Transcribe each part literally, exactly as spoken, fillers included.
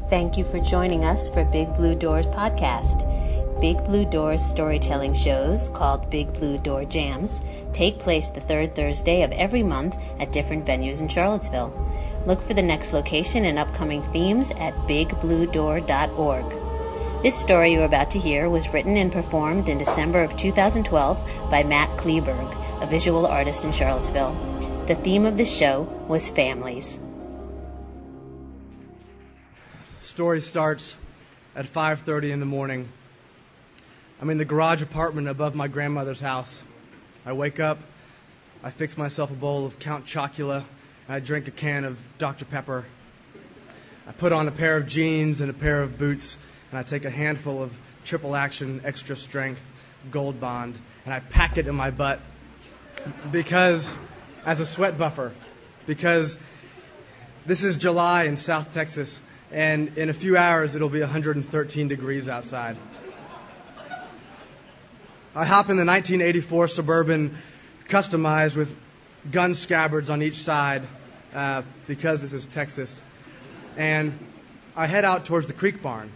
Thank you for joining us for Big Blue Doors podcast. Big Blue Doors storytelling shows, called Big Blue Door Jams, take place the third Thursday of every month at different venues in Charlottesville. Look for the next location and upcoming themes at big blue door dot org. This story you're about to hear was written and performed in December of two thousand twelve by Matt Kleberg, a visual artist in Charlottesville. The theme of the show was families. Story starts at five thirty in the morning. I'm in the garage apartment above my grandmother's house. I wake up, I fix myself a bowl of Count Chocula, and I drink a can of Doctor Pepper. I put on a pair of jeans and a pair of boots, and I take a handful of triple action extra strength Gold Bond, and I pack it in my butt because, as a sweat buffer, because this is July in South Texas, and in a few hours it'll be one hundred thirteen degrees outside. I hop in the nineteen eighty-four Suburban, customized with gun scabbards on each side, uh, because this is Texas, and I head out towards the Creek Barn.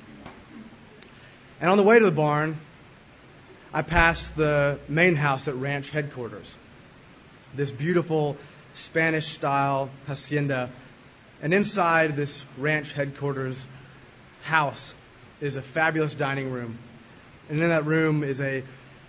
And on the way to the barn, I pass the main house at ranch headquarters, this beautiful Spanish-style hacienda. And inside this ranch headquarters house is a fabulous dining room. And in that room is a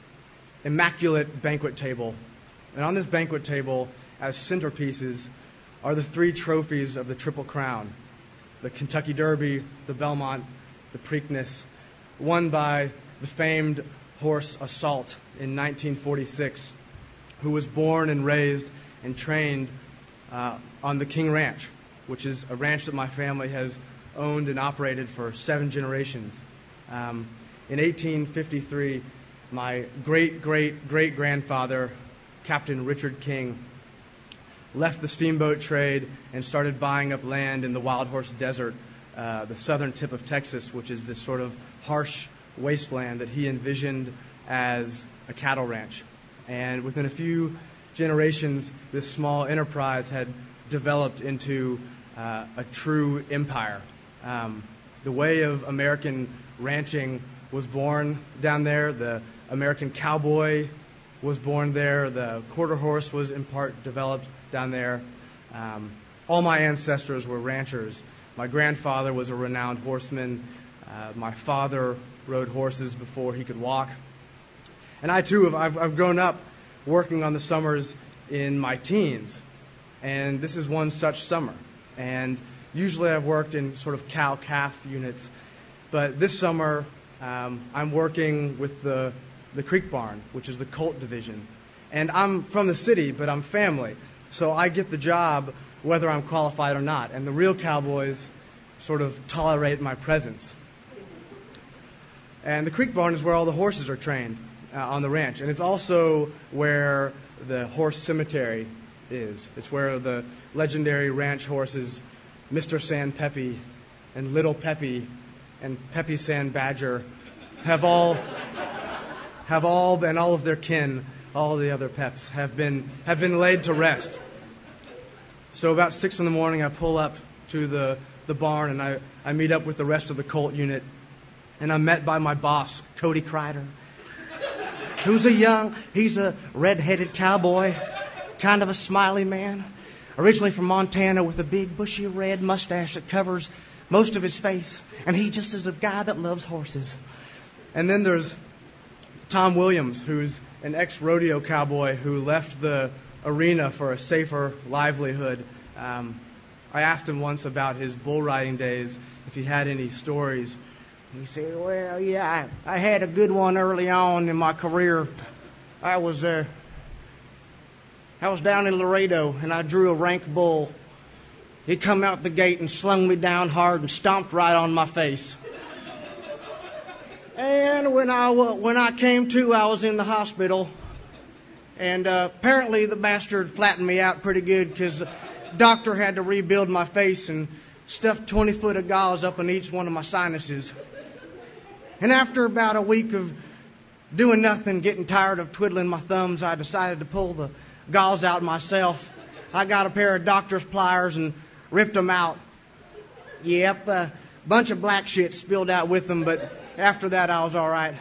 immaculate banquet table. And on this banquet table, as centerpieces, are the three trophies of the Triple Crown: the Kentucky Derby, the Belmont, the Preakness, won by the famed horse Assault in nineteen forty-six, who was born and raised and trained uh, on the King Ranch, which is a ranch that my family has owned and operated for seven generations. Um, in eighteen fifty-three, my great-great-great-grandfather, Captain Richard King, left the steamboat trade and started buying up land in the Wild Horse Desert, uh, the southern tip of Texas, which is this sort of harsh wasteland that he envisioned as a cattle ranch. And within a few generations, this small enterprise had developed into uh, a true empire. Um, the way of American ranching was born down there. The American cowboy was born there. The quarter horse was in part developed down there. Um, all my ancestors were ranchers. My grandfather was a renowned horseman. Uh, my father rode horses before he could walk. And I, too, have I've, I've grown up working on the summers in my teens. And this is one such summer. And usually I've worked in sort of cow-calf units. But this summer, um, I'm working with the, the Creek Barn, which is the colt division. And I'm from the city, but I'm family. So I get the job whether I'm qualified or not. And the real cowboys sort of tolerate my presence. And the Creek Barn is where all the horses are trained uh, on the ranch. And it's also where the horse cemetery is. It's where the legendary ranch horses, Mister San Pepe and Little Pepe and Pepe San Badger, have all have all and all of their kin, all the other peps, have been have been laid to rest. So about six in the morning, I pull up to the the barn and I, I meet up with the rest of the colt unit. And I'm met by my boss, Cody Kreider, who's a young, he's a red-headed cowboy, kind of a smiley man, originally from Montana with a big bushy red mustache that covers most of his face. And he just is a guy that loves horses. And then there's Tom Williams, who's an ex-rodeo cowboy who left the arena for a safer livelihood. Um, I asked him once about his bull riding days, if he had any stories. He said, well, yeah, I, I had a good one early on in my career. I was uh, I was down in Laredo, and I drew a rank bull. He come out the gate and slung me down hard and stomped right on my face. And when I, when I came to, I was in the hospital. And uh, apparently the bastard flattened me out pretty good because the doctor had to rebuild my face and stuffed twenty foot of gauze up in each one of my sinuses. And after about a week of doing nothing, getting tired of twiddling my thumbs, I decided to pull the gauze out myself. I got a pair of doctor's pliers and ripped them out. Yep, uh, bunch of black shit spilled out with them, but after that I was all right.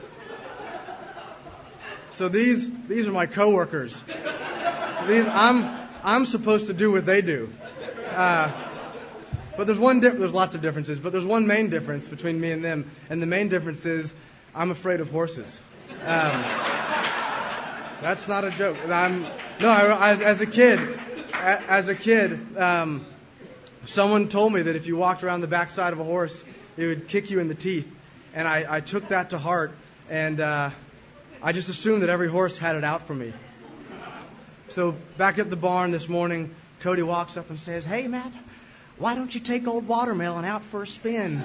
So these these are my coworkers. These I'm I'm supposed to do what they do. Uh, but there's one di- there's lots of differences, but there's one main difference between me and them, and the main difference is I'm afraid of horses. Um, that's not a joke. I'm no, I, as, as a kid, as a kid, um, someone told me that if you walked around the backside of a horse, it would kick you in the teeth, and I, I took that to heart, and uh, I just assumed that every horse had it out for me. So back at the barn this morning, Cody walks up and says, "Hey, Matt, why don't you take old Watermelon out for a spin?"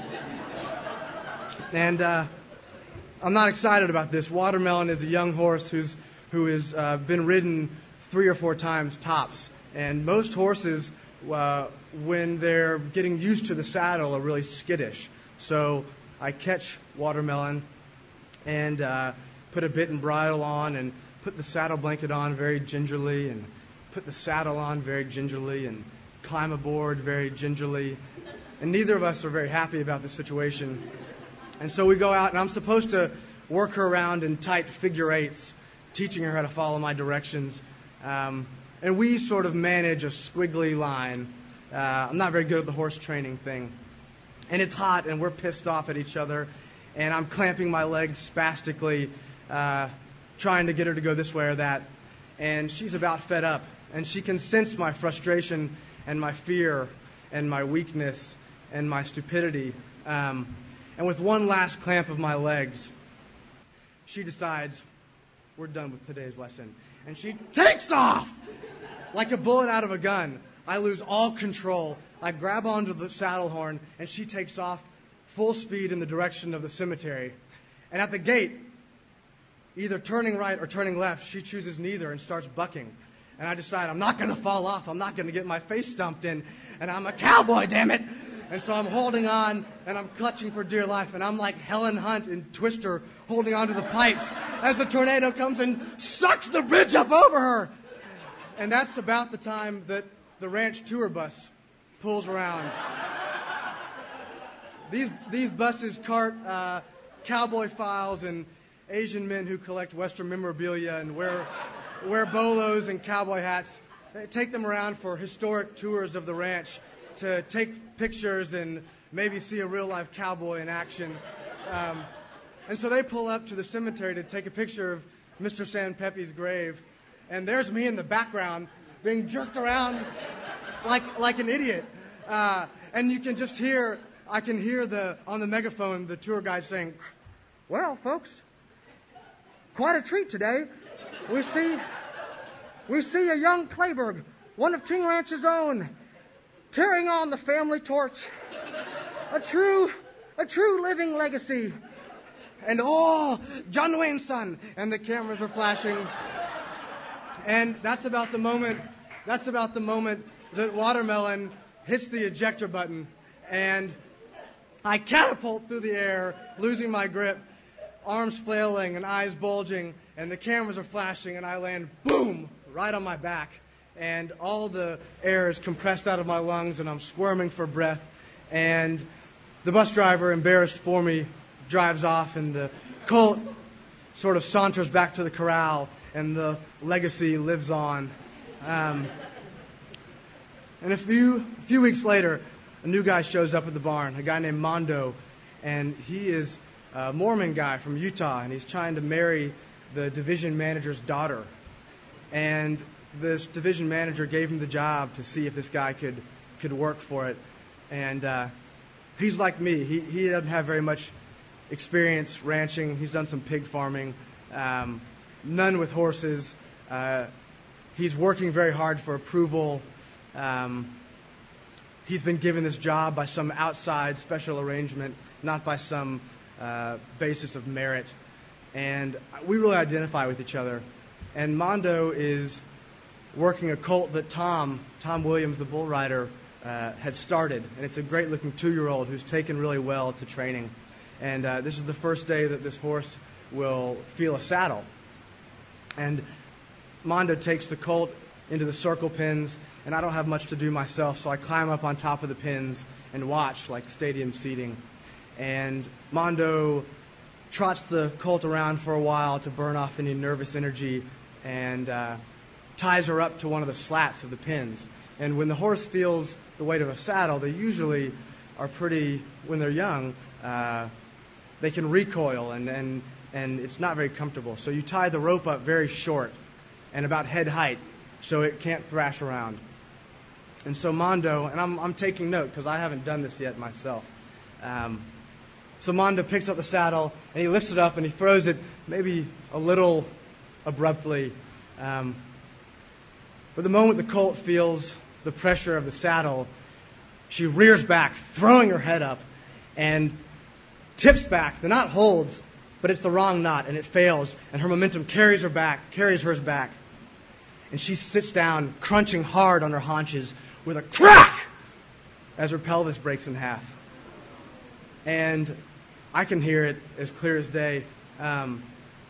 And uh, I'm not excited about this. Watermelon is a young horse who's who has uh, been ridden three or four times tops. And most horses, uh, when they're getting used to the saddle, are really skittish. So I catch Watermelon and uh, put a bit and bridle on and put the saddle blanket on very gingerly and put the saddle on very gingerly and climb aboard very gingerly. And neither of us are very happy about the situation. And so we go out, and I'm supposed to work her around in tight figure eights, teaching her how to follow my directions. Um, and we sort of manage a squiggly line. Uh, I'm not very good at the horse training thing. And it's hot, and we're pissed off at each other. And I'm clamping my legs spastically, uh, trying to get her to go this way or that. And she's about fed up. And she can sense my frustration and my fear and my weakness and my stupidity. Um, and with one last clamp of my legs, she decides, we're done with today's lesson. And she takes off like a bullet out of a gun. I lose all control. I grab onto the saddle horn, and she takes off full speed in the direction of the cemetery. And at the gate, either turning right or turning left, she chooses neither and starts bucking. And I decide I'm not going to fall off. I'm not going to get my face stumped in. And I'm a cowboy, damn it. And so I'm holding on, and I'm clutching for dear life. And I'm like Helen Hunt in Twister, holding onto the pipes as the tornado comes and sucks the bridge up over her. And that's about the time that the ranch tour bus pulls around. These these buses cart uh, cowboy files and Asian men who collect Western memorabilia and wear wear bolos and cowboy hats. They take them around for historic tours of the ranch to take pictures and maybe see a real-life cowboy in action. Um, and so they pull up to the cemetery to take a picture of Mister Sanpepe's grave. And there's me in the background being jerked around like like an idiot. Uh, and you can just hear, I can hear the on the megaphone, the tour guide saying, "Well, folks, quite a treat today. We see, we see a young Clayburgh, one of King Ranch's own, carrying on the family torch. A true, a true living legacy. And oh, John Wayne's son." And the cameras are flashing. And that's about the moment, that's about the moment that Watermelon hits the ejector button. And I catapult through the air, losing my grip, arms flailing and eyes bulging, and the cameras are flashing, and I land, boom, right on my back. And all the air is compressed out of my lungs, and I'm squirming for breath. And the bus driver, embarrassed for me, drives off, and the colt sort of saunters back to the corral, and the legacy lives on. Um, and a few a few weeks later, a new guy shows up at the barn, a guy named Mondo, and he is a Mormon guy from Utah, and he's trying to marry the division manager's daughter. And this division manager gave him the job to see if this guy could could work for it. And uh, he's like me. He he doesn't have very much experience ranching. He's done some pig farming, um, none with horses. Uh, he's working very hard for approval. Um, he's been given this job by some outside special arrangement, not by some uh, basis of merit. And we really identify with each other. And Mondo is working a colt that Tom, Tom Williams, the bull rider, uh, had started. And it's a great-looking two-year-old who's taken really well to training. And uh, this is the first day that this horse will feel a saddle. And Mondo takes the colt into the circle pins, and I don't have much to do myself, so I climb up on top of the pins and watch like stadium seating. And Mondo trots the colt around for a while to burn off any nervous energy and uh, ties her up to one of the slats of the pins. And when the horse feels the weight of a saddle, they usually are pretty, when they're young, uh, they can recoil and, and, and it's not very comfortable. So you tie the rope up very short and about head height so it can't thrash around. And so Mondo, and I'm, I'm taking note because I haven't done this yet myself. Um, so Mondo picks up the saddle and he lifts it up and he throws it maybe a little abruptly. Um, but the moment the colt feels the pressure of the saddle, she rears back, throwing her head up, and tips back. The knot holds, but it's the wrong knot, and it fails, and her momentum carries her back, carries hers back. And she sits down, crunching hard on her haunches, with a crack as her pelvis breaks in half. And I can hear it as clear as day. Um,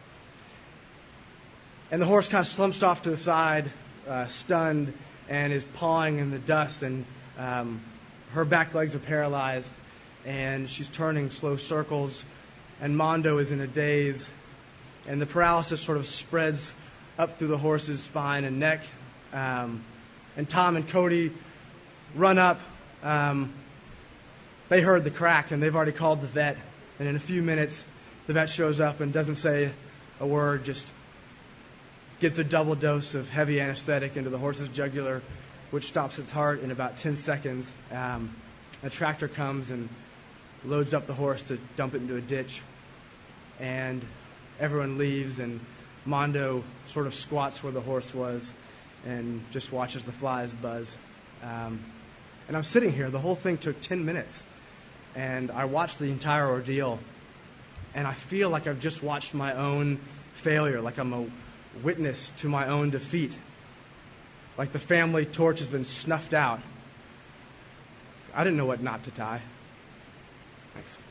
and the horse kind of slumps off to the side, uh, stunned, and is pawing in the dust, and um, her back legs are paralyzed, and she's turning slow circles, and Mondo is in a daze, and the paralysis sort of spreads up through the horse's spine and neck, um, and Tom and Cody run up. Um, they heard the crack, and they've already called the vet, and in a few minutes, the vet shows up and doesn't say a word, just gets a double dose of heavy anesthetic into the horse's jugular, which stops its heart in about ten seconds. Um, a tractor comes and loads up the horse to dump it into a ditch. And everyone leaves, and Mondo sort of squats where the horse was and just watches the flies buzz. Um, and I'm sitting here. The whole thing took ten minutes. And I watched the entire ordeal. And I feel like I've just watched my own failure, like I'm a witness to my own defeat. Like the family torch has been snuffed out. I didn't know what knot to tie. Thanks.